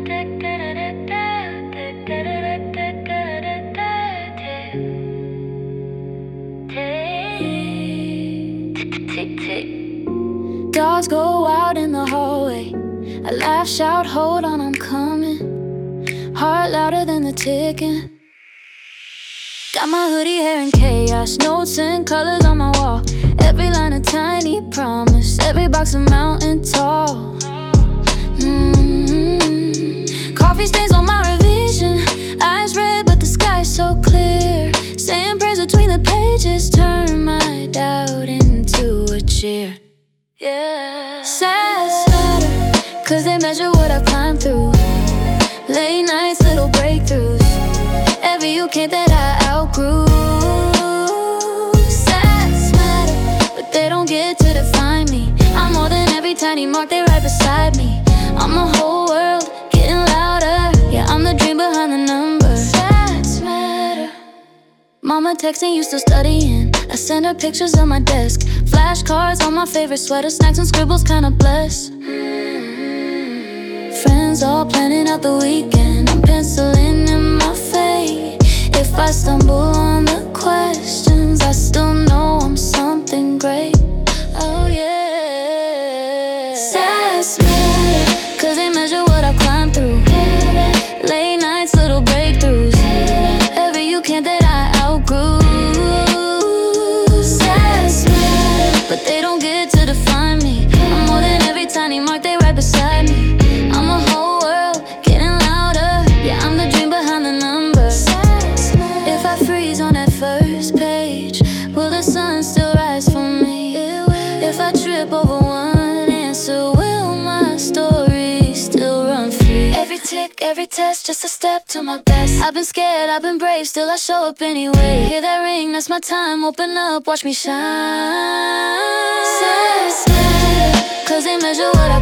Dogs go out in the hallway. I laugh, shout, hold on, I'm coming. Heart louder than the ticking. Got my hoodie hair in chaos, notes and colors on my wall. Every line a tiny promise, every box a mountain tall. Coffee stains on my revision, eyes red but the sky's so clear. Saying prayers between the pages, turn my doubt into a cheer. Yeah. Sad sweater, cause they measure what I've climbed through. Late nights, little breakthroughs. Every you can't that I outgrew. Sad sweater, but they don't get to define me. I'm more than every tiny mark, they right beside me. I'm the whole world, getting louder. Yeah, I'm the dream behind the number. Sad sweater. Mama texting, you still studying. I send her pictures of my desk. Flashcards on my favorite sweater. Snacks and scribbles, kinda blessed. Friends all planning out the weekend. I'm penciling in my fate. If I stumble on the questions, I still know I'm something great. Oh yeah. Sad sweater, cause they measure what I climbed through. Late nights, little breakthroughs. Every you can't that I outgrew. Sad sweater, but they don't get to define me. I'm more than every tiny mark, they right beside me. I'm the whole world, getting louder. Yeah, I'm the dream behind the number. If I freeze on that first page, will the sun still rise for me? If I trip over one answer, will my story still run free? Every tick, every test, just a step to my best. I've been scared, I've been brave, still I show up anyway. Hear that ring, that's my time, open up, watch me shine. Sad, sad, cause they measure what